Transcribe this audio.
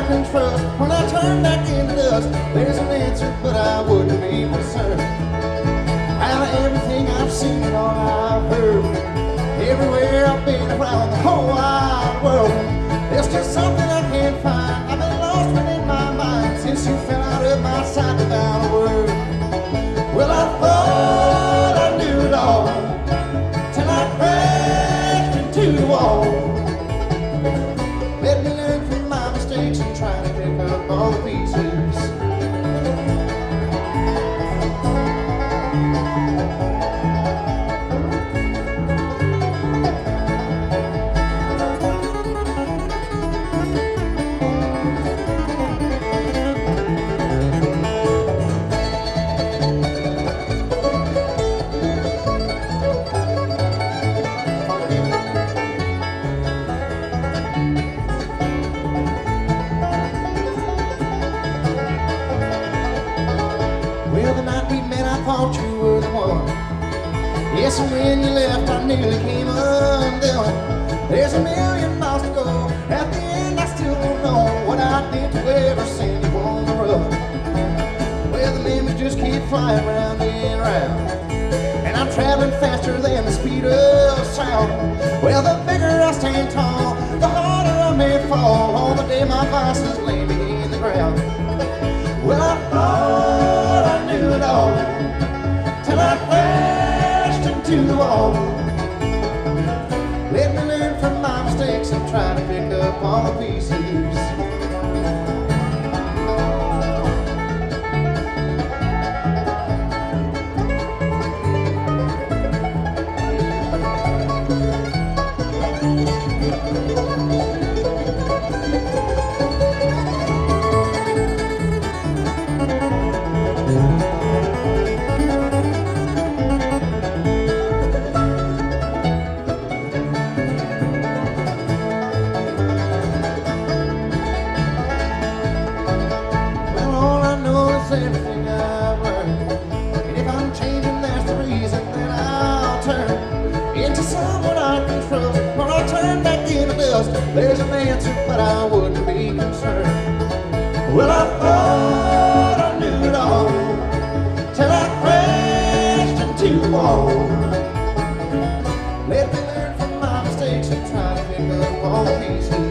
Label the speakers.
Speaker 1: can trust. When I turn back into dust, there's an answer, but I wouldn't be concerned. Out of everything I've seen and all I've heard, everywhere I've been around the whole wide world, there's just something I can't find. I've been lost within my mind since you fell out of my sight without a word. Well, I thought I knew it all till I crashed into the wall. Let me learn from my mistakes and try to pick up all the pieces. Well, the night we met, I thought you were the one. Yes, and when you left, I nearly came undone. There's a million miles to go. At the end, I still don't know what I did to ever send you on the run. Well, the memories just keep flying round and round, and I'm traveling faster than the speed of sound. Well, the bigger I stand tall, the harder I may fall on the day my vices lay me in the ground. Well, I thought I knew it all till I crashed into the wall. Let me learn from my mistakes and try to pick up all the pieces. Everything I've learned, and if I'm changing, that's the reason that I'll turn into someone I can trust. When I turn back into dust, there's an answer, but I wouldn't be concerned. Well, I thought I knew it all till I crashed into the wall. Let me learn from my mistakes and try to pick up all the pieces.